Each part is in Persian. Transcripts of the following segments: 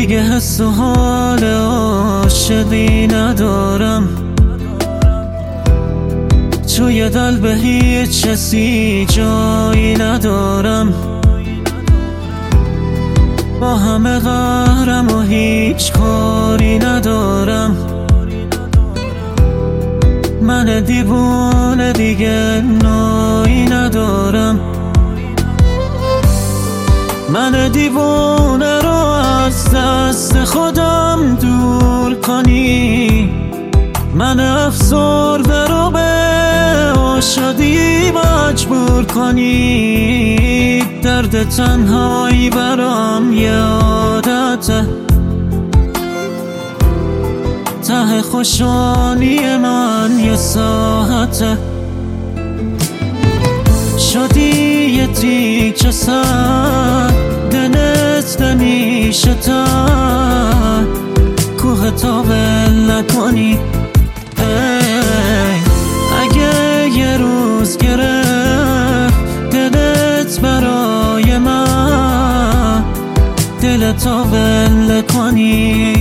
دیگه حس و حال عاشقی ندارم، توی دل به هیچ کسی جایی ندارم. با همه قهرم و هیچ کاری ندارم. من دیوونه دیگه نایی ندارم. من دیوونه رو از دست خودم دور کنی، من افسرده رو به شادی مجبور کنی. درد تنهایی برام یه عادته، ته خوشحالی من یه ساعته. شدی یه تیکه سر دلت نمیشه تا کوه تا ول نکنی. اگه یه روز گرفت دلت برای من، دلتا ول کنی.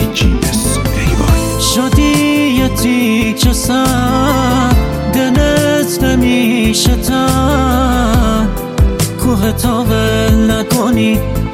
شدی یه تیکه سر دلت نمیشه تا کوه تا ول نکنی.